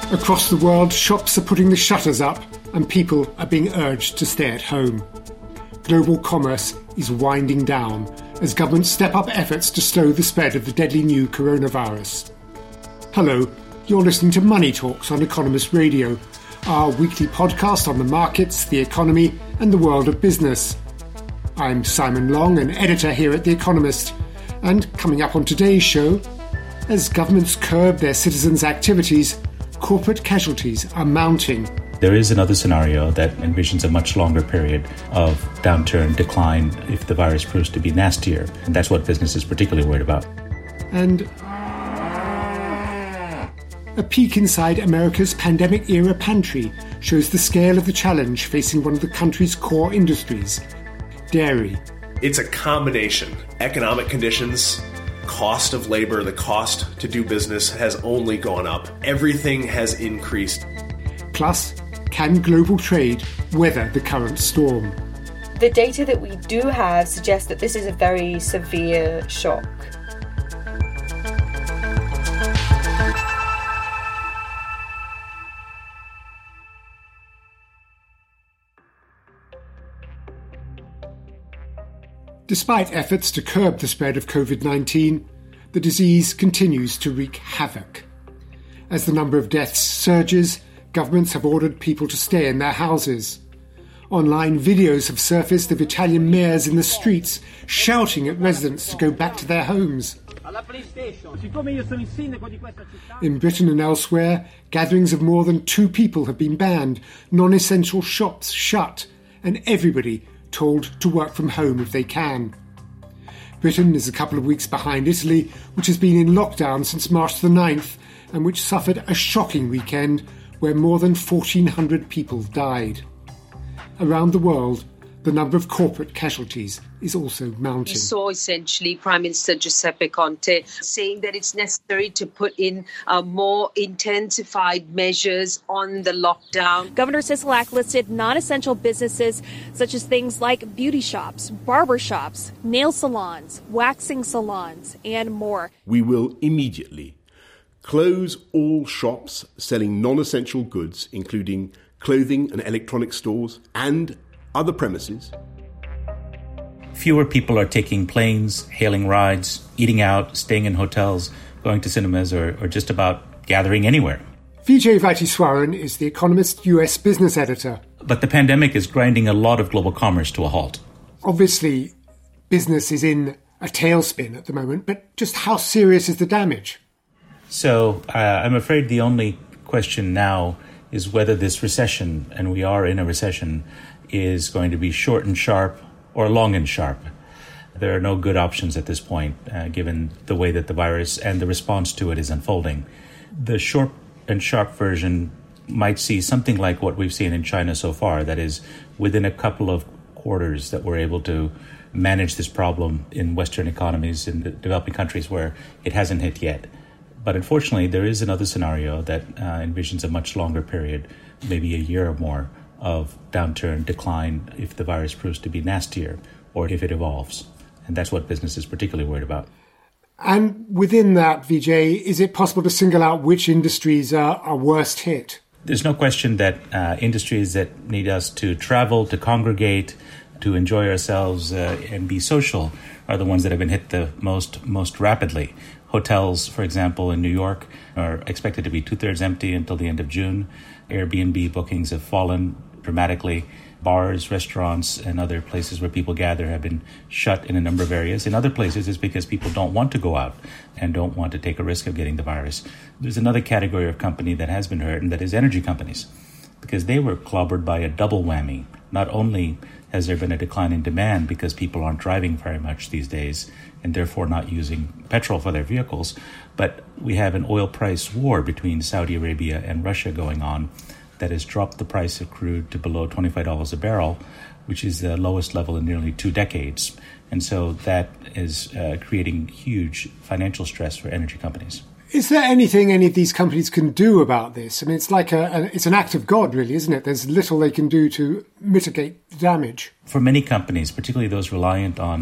Across the world, shops are putting the shutters up and people are being urged to stay at home. Global commerce is winding down as governments step up efforts to slow the spread of the deadly new coronavirus. Hello, you're listening to Money Talks on Economist Radio, our weekly podcast on the markets, the economy and the world of business. I'm Simon Long, an editor here at The Economist, and coming up on today's show, as governments curb their citizens' activities, corporate casualties are mounting. There is another scenario that envisions a much longer period of downturn, decline, if the virus proves to be nastier. And that's what business is particularly worried about. And a peek inside America's pandemic-era pantry shows the scale of the challenge facing one of the country's core industries, dairy. It's a combination. Economic conditions, cost of labor, the cost to do business has only gone up. Everything has increased. Plus, can global trade weather the current storm? The data that we do have suggests that this is a very severe shock. Despite efforts to curb the spread of COVID-19, the disease continues to wreak havoc. As the number of deaths surges, governments have ordered people to stay in their houses. Online videos have surfaced of Italian mayors in the streets shouting at residents to go back to their homes. In Britain and elsewhere, gatherings of more than 2 people have been banned, non-essential shops shut, and everybody told to work from home if they can. Britain is a couple of weeks behind Italy, which has been in lockdown since March the 9th and which suffered a shocking weekend where more than 1,400 people died. Around the world, the number of corporate casualties is also mounting. We saw essentially Prime Minister Giuseppe Conte saying that it's necessary to put in more intensified measures on the lockdown. Governor Sisolak listed non-essential businesses such as things like beauty shops, barber shops, nail salons, waxing salons, and more. We will immediately close all shops selling non-essential goods, including clothing and electronic stores and other premises. Fewer people are taking planes, hailing rides, eating out, staying in hotels, going to cinemas, or just about gathering anywhere. Vijay Vaitheeswaran is The Economist US business editor. But the pandemic is grinding a lot of global commerce to a halt. Obviously, business is in a tailspin at the moment, but just how serious is the damage? So I'm afraid the only question now is whether this recession, and we are in a recession, is going to be short and sharp or long and sharp. There are no good options at this point, given the way that the virus and the response to it is unfolding. The short and sharp version might see something like what we've seen in China so far, that is, within a couple of quarters that we're able to manage this problem in Western economies, in the developing countries where it hasn't hit yet. But unfortunately, there is another scenario that envisions a much longer period, maybe a year or more, of downturn, decline, if the virus proves to be nastier or if it evolves. And that's what business is particularly worried about. And within that, Vijay, is it possible to single out which industries are worst hit? There's no question that industries that need us to travel, to congregate, to enjoy ourselves and be social are the ones that have been hit the most rapidly. Hotels, for example, in New York are expected to be 2/3 empty until the end of June. Airbnb bookings have fallen dramatically. Bars, restaurants, and other places where people gather have been shut in a number of areas. In other places, it's because people don't want to go out and don't want to take a risk of getting the virus. There's another category of company that has been hurt, and that is energy companies, because they were clobbered by a double whammy. Not only has there been a decline in demand because people aren't driving very much these days and therefore not using petrol for their vehicles, but we have an oil price war between Saudi Arabia and Russia going on that has dropped the price of crude to below $25 a barrel, which is the lowest level in nearly 2 decades. And so that is creating huge financial stress for energy companies. Is there anything any of these companies can do about this? I mean, it's like it's an act of God, really, isn't it? There's little they can do to mitigate the damage. For many companies, particularly those reliant on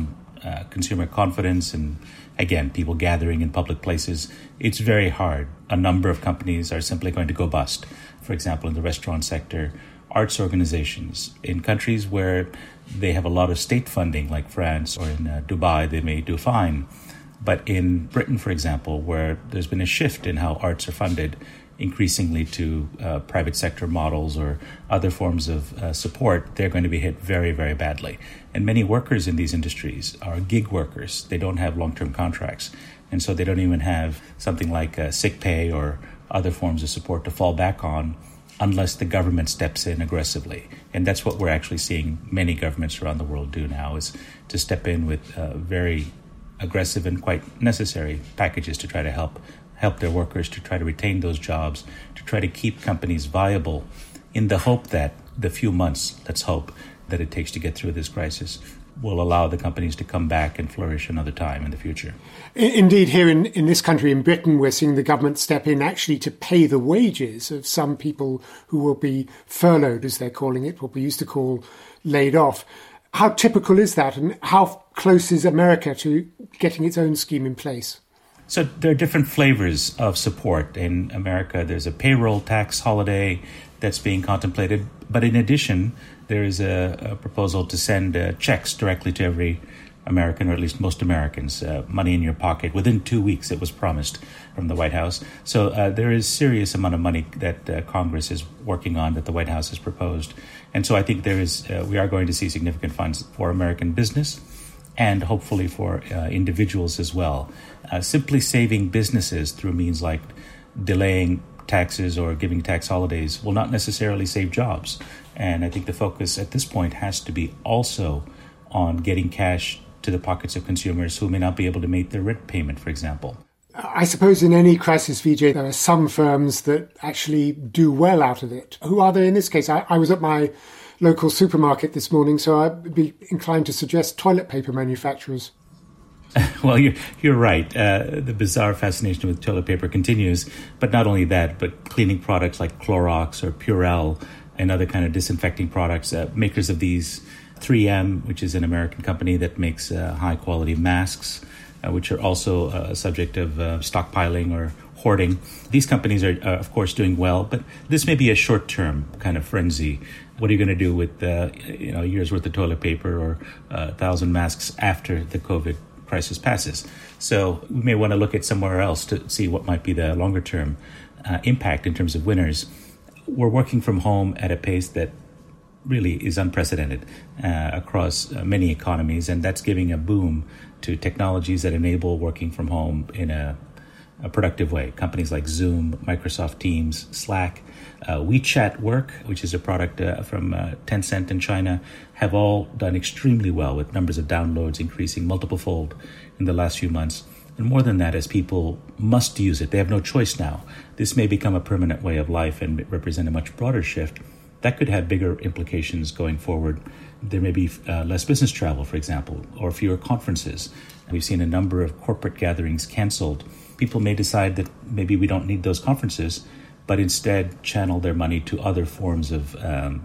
consumer confidence and, again, people gathering in public places, it's very hard. A number of companies are simply going to go bust. For example, in the restaurant sector, arts organizations in countries where they have a lot of state funding, like France or in Dubai, they may do fine. But in Britain, for example, where there's been a shift in how arts are funded, increasingly to private sector models or other forms of support, they're going to be hit very, very badly. And many workers in these industries are gig workers. They don't have long-term contracts. And so they don't even have something like sick pay or other forms of support to fall back on unless the government steps in aggressively. And that's what we're actually seeing many governments around the world do now, is to step in with very aggressive and quite necessary packages to try to help their workers, to try to retain those jobs, to try to keep companies viable in the hope that the few months, let's hope, that it takes to get through this crisis will allow the companies to come back and flourish another time in the future. Indeed, here in this country, in Britain, we're seeing the government step in actually to pay the wages of some people who will be furloughed, as they're calling it, what we used to call laid off. How typical is that, and how close is America to getting its own scheme in place? So there are different flavors of support. In America, there's a payroll tax holiday that's being contemplated. But in addition, there is a proposal to send checks directly to every American, or at least most Americans, money in your pocket. Within 2 weeks, it was promised from the White House. So there is serious amount of money that Congress is working on, that the White House has proposed. And so I think we are going to see significant funds for American business and hopefully for individuals as well. Simply saving businesses through means like delaying taxes or giving tax holidays will not necessarily save jobs. And I think the focus at this point has to be also on getting cash to the pockets of consumers who may not be able to make their rent payment, for example. I suppose in any crisis, Vijay, there are some firms that actually do well out of it. Who are they in this case? I was at my local supermarket this morning, so I'd be inclined to suggest toilet paper manufacturers. Well, you're right. The bizarre fascination with toilet paper continues. But not only that, but cleaning products like Clorox or Purell and other kind of disinfecting products, makers of these, 3M, which is an American company that makes high-quality masks, which are also a subject of stockpiling or hoarding. These companies are, of course, doing well, but this may be a short-term kind of frenzy. What are you going to do with a year's worth of toilet paper or 1,000 masks after the COVID crisis passes? So we may want to look at somewhere else to see what might be the longer-term impact in terms of winners. We're working from home at a pace that really is unprecedented across many economies, and that's giving a boom to technologies that enable working from home in a productive way. Companies like Zoom, Microsoft Teams, Slack, WeChat Work, which is a product from Tencent in China, have all done extremely well, with numbers of downloads increasing multiple-fold in the last few months. And more than that, as people must use it, they have no choice now. This may become a permanent way of life and represent a much broader shift. That could have bigger implications going forward. There may be less business travel, for example, or fewer conferences. We've seen a number of corporate gatherings canceled. People may decide that maybe we don't need those conferences, but instead channel their money to other forms of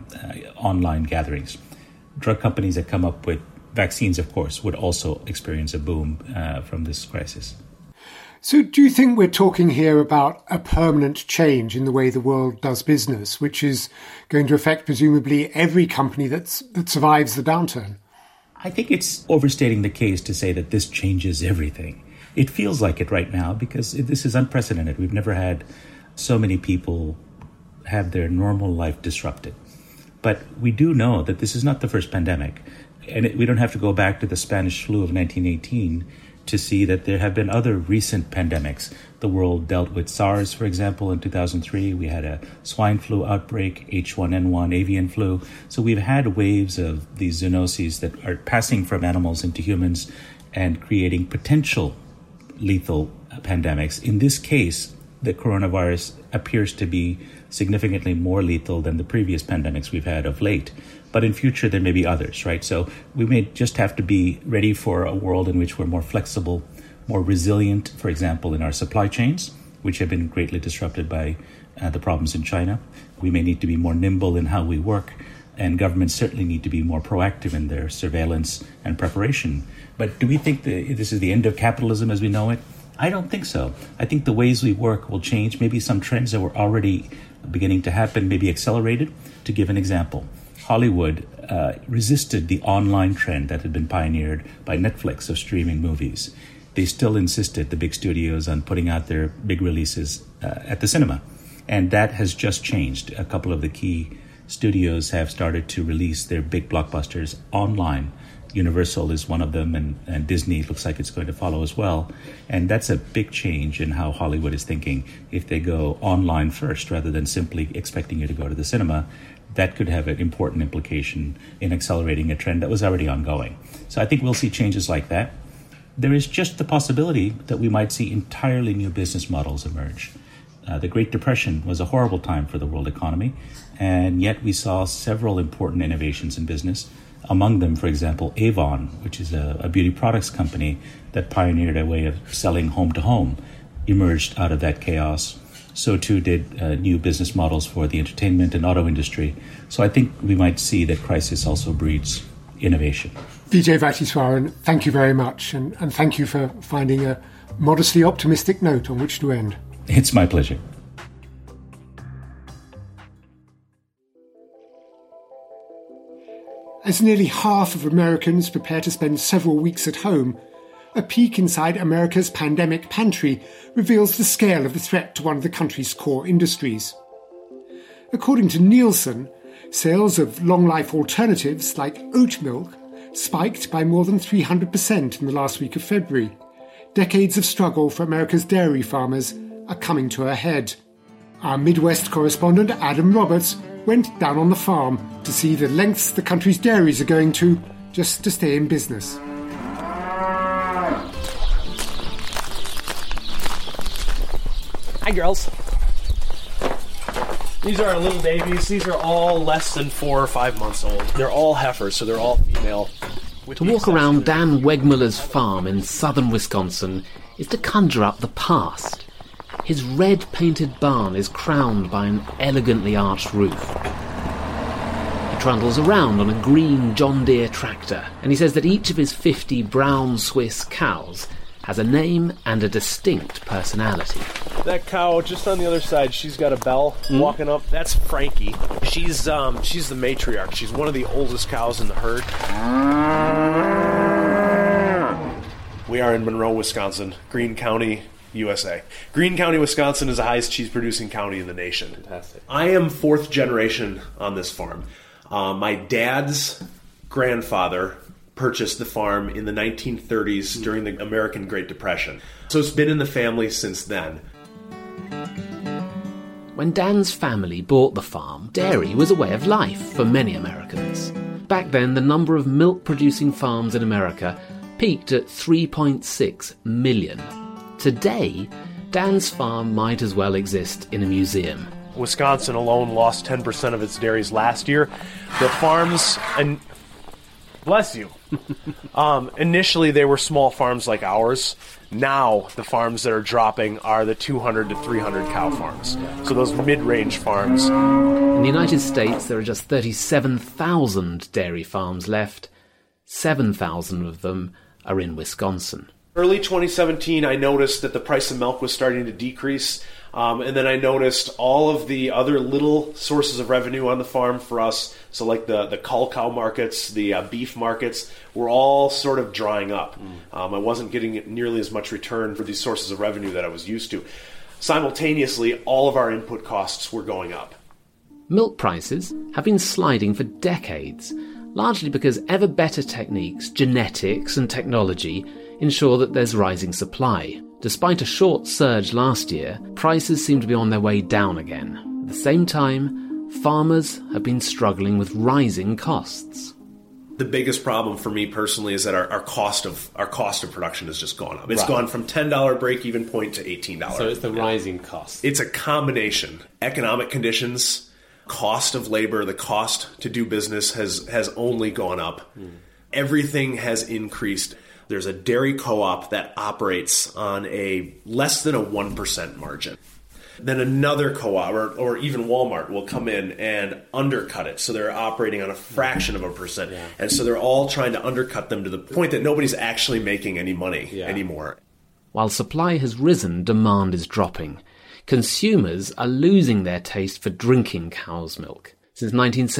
online gatherings. Drug companies that come up with vaccines, of course, would also experience a boom from this crisis. So do you think we're talking here about a permanent change in the way the world does business, which is going to affect presumably every company that survives the downturn? I think it's overstating the case to say that this changes everything. It feels like it right now because this is unprecedented. We've never had so many people have their normal life disrupted. But we do know that this is not the first pandemic. And we don't have to go back to the Spanish flu of 1918 to see that there have been other recent pandemics. The world dealt with SARS, for example, in 2003. We had a swine flu outbreak, H1N1 avian flu. So we've had waves of these zoonoses that are passing from animals into humans and creating potential lethal pandemics. In this case, the coronavirus appears to be significantly more lethal than the previous pandemics we've had of late. But in future, there may be others, right? So we may just have to be ready for a world in which we're more flexible, more resilient, for example, in our supply chains, which have been greatly disrupted by the problems in China. We may need to be more nimble in how we work and governments certainly need to be more proactive in their surveillance and preparation. But do we think that this is the end of capitalism as we know it? I don't think so. I think the ways we work will change. Maybe some trends that were already beginning to happen may be accelerated. To give an example, Hollywood resisted the online trend that had been pioneered by Netflix of streaming movies. They still insisted, the big studios, on putting out their big releases at the cinema. And that has just changed. A couple of the key studios have started to release their big blockbusters online. Universal is one of them, and Disney looks like it's going to follow as well. And that's a big change in how Hollywood is thinking. If they go online first, rather than simply expecting you to go to the cinema, that could have an important implication in accelerating a trend that was already ongoing. So I think we'll see changes like that. There is just the possibility that we might see entirely new business models emerge. The Great Depression was a horrible time for the world economy, and yet we saw several important innovations in business. Among them, for example, Avon, which is a beauty products company that pioneered a way of selling home-to-home, emerged out of that chaos. So too did new business models for the entertainment and auto industry. So I think we might see that crisis also breeds innovation. Vijay Vatiswaran, thank you very much, and thank you for finding a modestly optimistic note on which to end. It's my pleasure. As nearly half of Americans prepare to spend several weeks at home, a peek inside America's pandemic pantry reveals the scale of the threat to one of the country's core industries. According to Nielsen, sales of long-life alternatives like oat milk spiked by more than 300% in the last week of February. Decades of struggle for America's dairy farmers are coming to a head. Our Midwest correspondent Adam Roberts went down on the farm to see the lengths the country's dairies are going to just to stay in business. Hi, girls. These are our little babies. These are all less than 4 or 5 months old. They're all heifers, so they're all female. To walk around Dan Wegmuller's farm in southern Wisconsin is to conjure up the past. His red-painted barn is crowned by an elegantly arched roof. He trundles around on a green John Deere tractor, and he says that each of his 50 brown Swiss cows has a name and a distinct personality. That cow just on the other side, she's got a bell walking up. That's Frankie. She's the matriarch. She's one of the oldest cows in the herd. We are in Monroe, Wisconsin, Greene County, USA. Greene County, Wisconsin is the highest cheese-producing county in the nation. Fantastic. I am 4th generation on this farm. My dad's grandfather purchased the farm in the 1930s during the American Great Depression. So it's been in the family since then. When Dan's family bought the farm, dairy was a way of life for many Americans. Back then, the number of milk-producing farms in America peaked at 3.6 million. Today, Dan's farm might as well exist in a museum. Wisconsin alone lost 10% of its dairies last year. The farms, and bless you. Initially, they were small farms like ours. Now, the farms that are dropping are the 200 to 300 cow farms. So those mid-range farms. In the United States, there are just 37,000 dairy farms left. 7,000 of them are in Wisconsin. Early 2017, I noticed that the price of milk was starting to decrease. And then I noticed all of the other little sources of revenue on the farm for us, so like the cull cow markets, the beef markets, were all sort of drying up. I wasn't getting nearly as much return for these sources of revenue that I was used to. Simultaneously, all of our input costs were going up. Milk prices have been sliding for decades, largely because ever better techniques, genetics and technology ensure that there's rising supply. Despite a short surge last year, prices seem to be on their way down again. At the same time, farmers have been struggling with rising costs. The biggest problem for me personally is that our cost of production has just gone up. It's gone from $10 break-even point to $18. So it's the rising cost. It's a combination. Economic conditions, cost of labor, the cost to do business has only gone up. Everything has increased. There's a dairy co-op that operates on a less than a 1% margin. then another co-op or even Walmart will come in and undercut it. So they're operating on a fraction of a percent. Yeah. And so they're all trying to undercut them to the point that nobody's actually making any money anymore. While supply has risen, demand is dropping. Consumers are losing their taste for drinking cow's milk. Since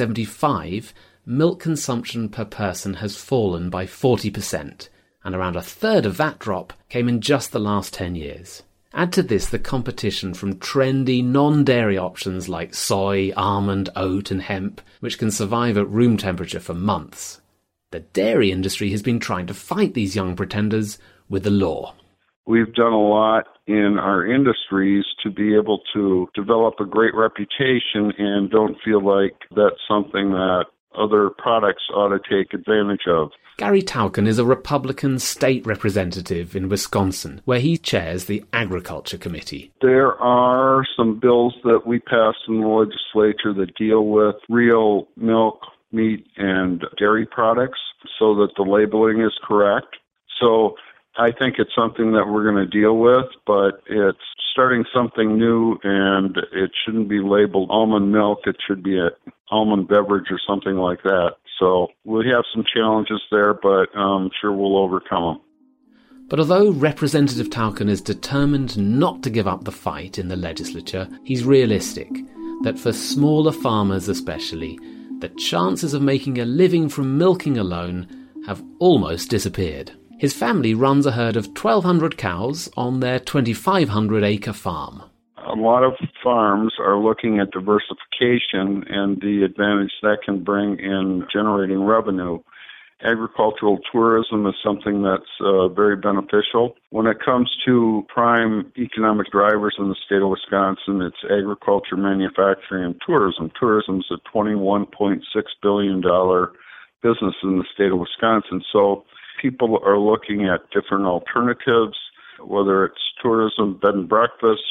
1975, milk consumption per person has fallen by 40%, and around a third of that drop came in just the last 10 years. Add to this the competition from trendy non-dairy options like soy, almond, oat and hemp, which can survive at room temperature for months. The dairy industry has been trying to fight these young pretenders with the law. We've done a lot in our industries to be able to develop a great reputation and don't feel like that's something that other products ought to take advantage of. Gary Tauken is a Republican state representative in Wisconsin, where he chairs the Agriculture Committee. There are some bills that we passed in the legislature that deal with real milk, meat, and dairy products so that the labeling is correct. So I think it's something that we're going to deal with, but it's starting something new, and it shouldn't be labeled almond milk. It should be an almond beverage or something like that. So we have some challenges there, but I'm sure we'll overcome them. But although Representative Tauken is determined not to give up the fight in the legislature, he's realistic that for smaller farmers especially, the chances of making a living from milking alone have almost disappeared. His family runs a herd of 1,200 cows on their 2,500-acre farm. A lot of farms are looking at diversification and the advantage that can bring in generating revenue. Agricultural tourism is something that's very beneficial. When it comes to prime economic drivers in the state of Wisconsin, it's agriculture, manufacturing, and tourism. Tourism is a $21.6 billion business in the state of Wisconsin. So people are looking at different alternatives, whether it's tourism, bed and breakfast,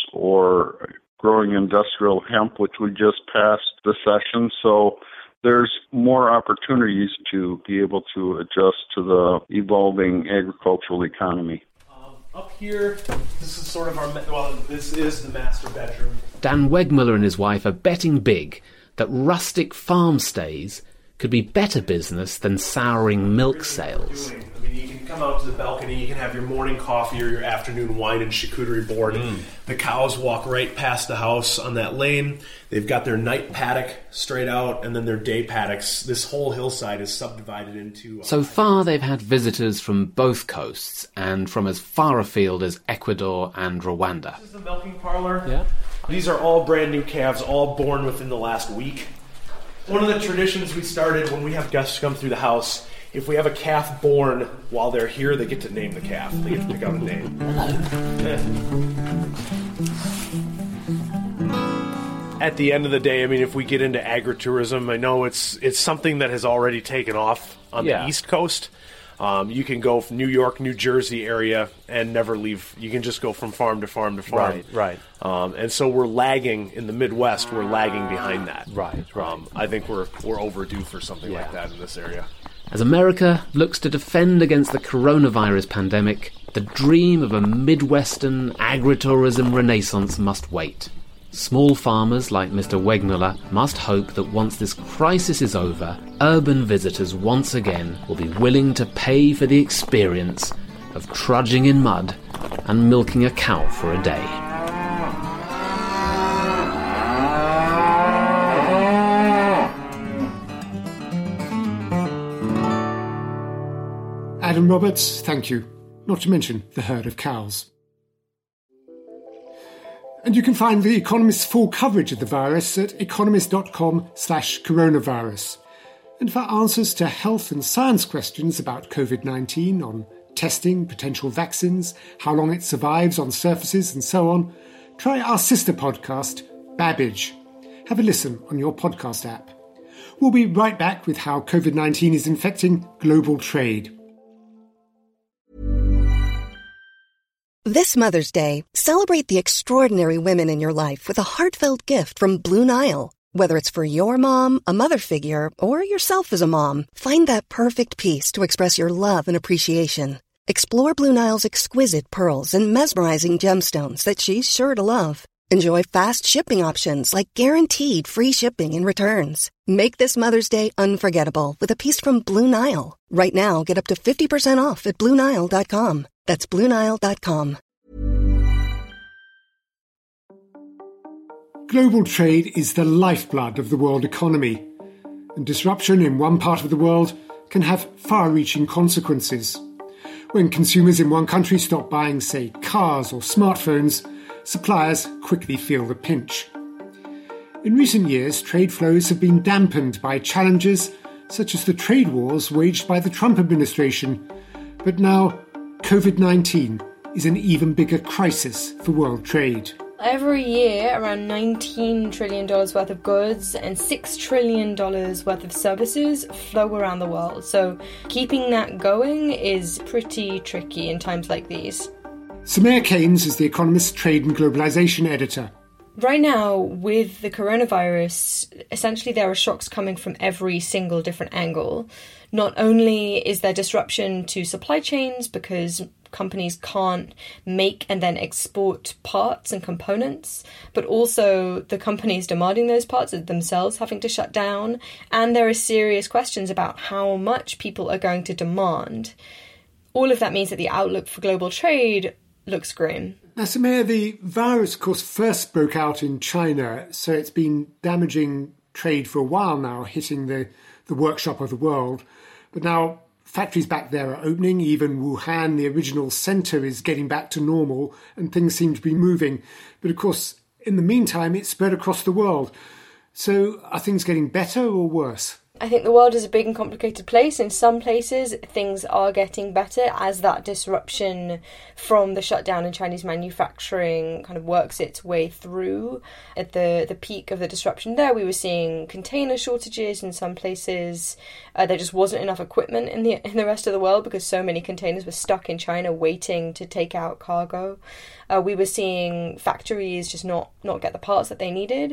or growing industrial hemp, which we just passed this session. So there's more opportunities to be able to adjust to the evolving agricultural economy. Up here, this is sort of this is the master bedroom. Dan Wegmuller and his wife are betting big that rustic farm stays could be better business than souring milk sales. I mean, you can come out to the balcony, you can have your morning coffee or your afternoon wine and charcuterie board. The cows walk right past the house on that lane. They've got their night paddock straight out, and then their day paddocks. This whole hillside is subdivided into... So far, they've had visitors from both coasts and from as far afield as Ecuador and Rwanda. This is the milking parlor. Yeah. These are all brand new calves, all born within the last week. One of the traditions we started when we have guests come through the house, if we have a calf born while they're here, they get to name the calf. They get to pick out a name. At the end of the day, I mean, if we get into agritourism, I know it's something that has already taken off on the East Coast. You can go from New York, New Jersey area and never leave. You can just go from farm to farm to farm. Right. And so we're lagging in the Midwest. We're lagging behind that. Right. I think we're overdue for something like that in this area. As America looks to defend against the coronavirus pandemic, the dream of a Midwestern agritourism renaissance must wait. Small farmers like Mr. Wegmuller must hope that once this crisis is over, urban visitors once again will be willing to pay for the experience of trudging in mud and milking a cow for a day. Adam Roberts, thank you. Not to mention the herd of cows. And you can find The Economist's full coverage of the virus at economist.com/coronavirus. And for answers to health and science questions about COVID-19 on testing, potential vaccines, how long it survives on surfaces and so on, try our sister podcast, Babbage. Have a listen on your podcast app. We'll be right back with how COVID-19 is infecting global trade. This Mother's Day, celebrate the extraordinary women in your life with a heartfelt gift from Blue Nile. Whether it's for your mom, a mother figure, or yourself as a mom, find that perfect piece to express your love and appreciation. Explore Blue Nile's exquisite pearls and mesmerizing gemstones that she's sure to love. Enjoy fast shipping options like guaranteed free shipping and returns. Make this Mother's Day unforgettable with a piece from Blue Nile. Right now, get up to 50% off at BlueNile.com. That's BlueNile.com. Global trade is the lifeblood of the world economy, and disruption in one part of the world can have far-reaching consequences. When consumers in one country stop buying, say, cars or smartphones, suppliers quickly feel the pinch. In recent years, trade flows have been dampened by challenges such as the trade wars waged by the Trump administration. But now, COVID-19 is an even bigger crisis for world trade. Every year, around $19 trillion worth of goods and $6 trillion worth of services flow around the world. So keeping that going is pretty tricky in times like these. Soumaya Keynes is The Economist's Trade and Globalization editor. Right now, with the coronavirus, essentially there are shocks coming from every single different angle. Not only is there disruption to supply chains because companies can't make and then export parts and components, but also the companies demanding those parts are themselves having to shut down. And there are serious questions about how much people are going to demand. All of that means that the outlook for global trade looks grim. Now, Soumaya, the virus, of course, first broke out in China, so it's been damaging trade for a while now, hitting the workshop of the world. But now factories back there are opening. Even Wuhan, the original centre, is getting back to normal, and things seem to be moving. But of course, in the meantime, it's spread across the world. So are things getting better or worse? I think the world is a big and complicated place. In some places, things are getting better as that disruption from the shutdown in Chinese manufacturing kind of works its way through. At the peak of the disruption there, we were seeing container shortages in some places. There just wasn't enough equipment in the rest of the world because so many containers were stuck in China waiting to take out cargo. We were seeing factories just not get the parts that they needed.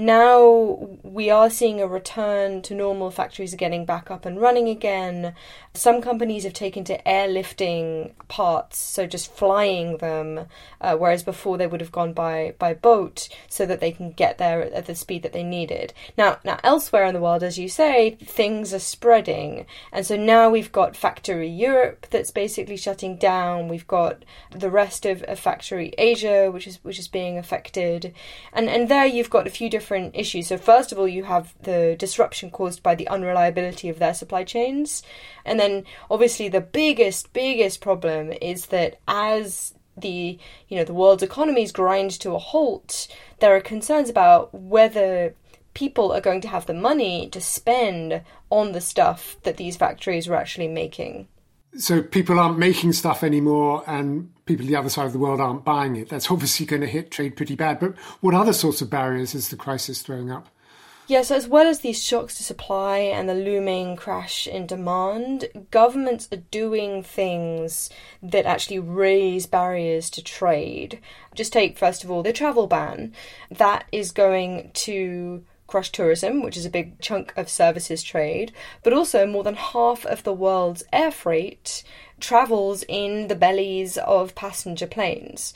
Now we are seeing a return to normal. Factories are getting back up and running again. Some companies have taken to airlifting parts, so just flying them, whereas before they would have gone by boat so that they can get there at the speed that they needed. Now elsewhere in the world, as you say, things are spreading. And so now we've got Factory Europe that's basically shutting down. We've got the rest of Factory Asia, which is being affected. And there you've got a few different issues. So first of all, you have the disruption caused by the unreliability of their supply chains. And then obviously the biggest problem is that as the world's economies grind to a halt, there are concerns about whether people are going to have the money to spend on the stuff that these factories are actually making. So people aren't making stuff anymore and people on the other side of the world aren't buying it. That's obviously going to hit trade pretty bad. But what other sorts of barriers is the crisis throwing up? Yes, as well as these shocks to supply and the looming crash in demand, governments are doing things that actually raise barriers to trade. Just take, first of all, the travel ban. That is going to crush tourism, which is a big chunk of services trade, but also more than half of the world's air freight travels in the bellies of passenger planes.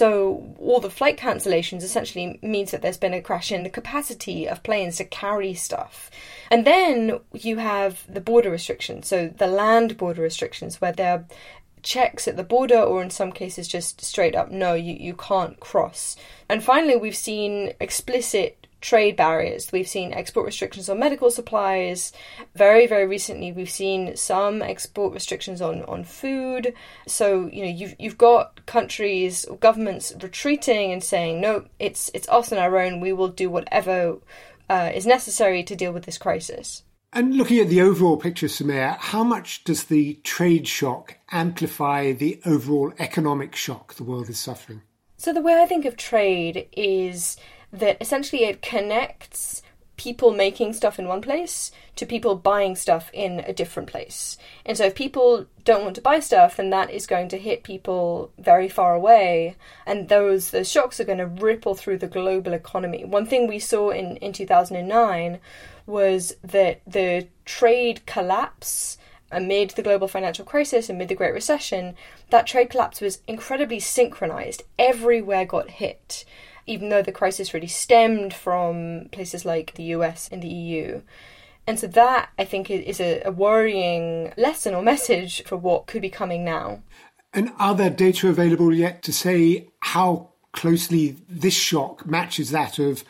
So all the flight cancellations essentially means that there's been a crash in the capacity of planes to carry stuff. And then you have the border restrictions, so the land border restrictions, where there are checks at the border, or in some cases just straight up, no, you can't cross. And finally, we've seen explicit trade barriers. We've seen export restrictions on medical supplies. Very, very recently, we've seen some export restrictions on food. So, you've got countries, governments retreating and saying, no, it's us on our own. We will do whatever is necessary to deal with this crisis. And looking at the overall picture, Soumaya, how much does the trade shock amplify the overall economic shock the world is suffering? So the way I think of trade is that essentially it connects people making stuff in one place to people buying stuff in a different place. And so if people don't want to buy stuff, then that is going to hit people very far away. And those shocks are going to ripple through the global economy. One thing we saw in 2009 was that the trade collapse amid the global financial crisis, amid the Great Recession, that trade collapse was incredibly synchronized. Everywhere got hit, even though the crisis really stemmed from places like the US and the EU. And so that, I think, is a worrying lesson or message for what could be coming now. And are there data available yet to say how closely this shock matches that of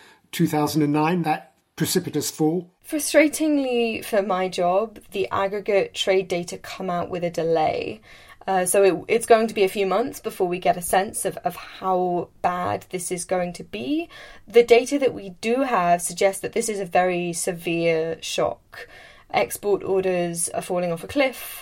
2009, that precipitous fall? Frustratingly for my job, the aggregate trade data come out with a delay. So it's going to be a few months before we get a sense of how bad this is going to be. The data that we do have suggests that this is a very severe shock. Export orders are falling off a cliff.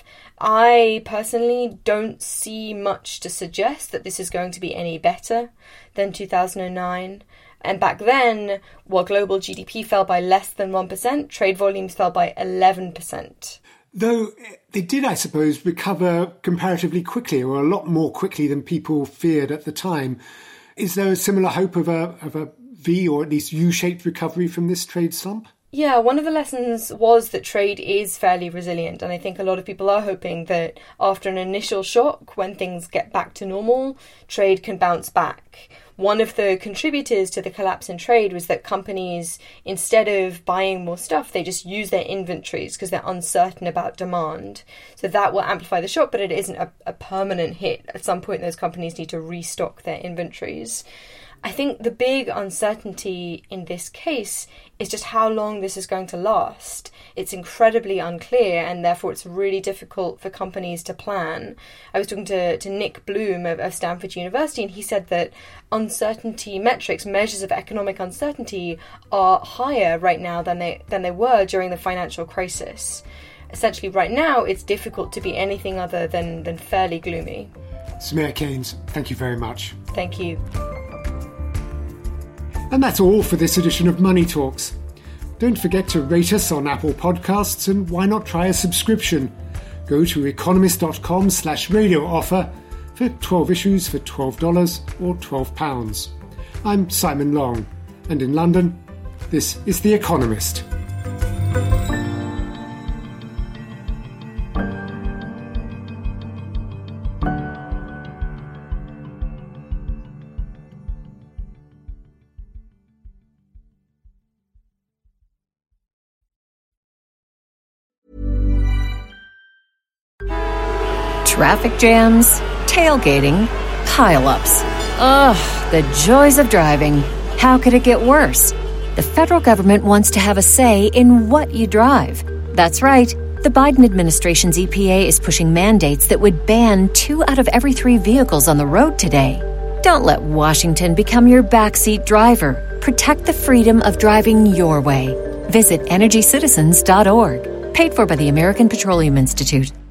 I personally don't see much to suggest that this is going to be any better than 2009. And back then, while global GDP fell by less than 1%, trade volumes fell by 11%. Though they did, I suppose, recover comparatively quickly, or a lot more quickly than people feared at the time. Is there a similar hope of a V or at least U-shaped recovery from this trade slump? Yeah, one of the lessons was that trade is fairly resilient, and I think a lot of people are hoping that after an initial shock, when things get back to normal, trade can bounce back. One of the contributors to the collapse in trade was that companies, instead of buying more stuff, they just use their inventories because they're uncertain about demand. So that will amplify the shock, but it isn't a permanent hit. At some point, those companies need to restock their inventories. I think the big uncertainty in this case is just how long this is going to last. It's incredibly unclear, and therefore it's really difficult for companies to plan. I was talking to Nick Bloom of Stanford University, and he said that uncertainty metrics, measures of economic uncertainty, are higher right now than they were during the financial crisis. Essentially, right now, it's difficult to be anything other than fairly gloomy. Samira Keynes, thank you very much. Thank you. And that's all for this edition of Money Talks. Don't forget to rate us on Apple Podcasts, and why not try a subscription? Go to economist.com/radio offer for 12 issues for $12 or £12. I'm Simon Long, and in London, this is The Economist. Traffic jams, tailgating, pile-ups. Ugh, the joys of driving. How could it get worse? The federal government wants to have a say in what you drive. That's right. The Biden administration's EPA is pushing mandates that would ban 2 out of every 3 vehicles on the road today. Don't let Washington become your backseat driver. Protect the freedom of driving your way. Visit EnergyCitizens.org. Paid for by the American Petroleum Institute.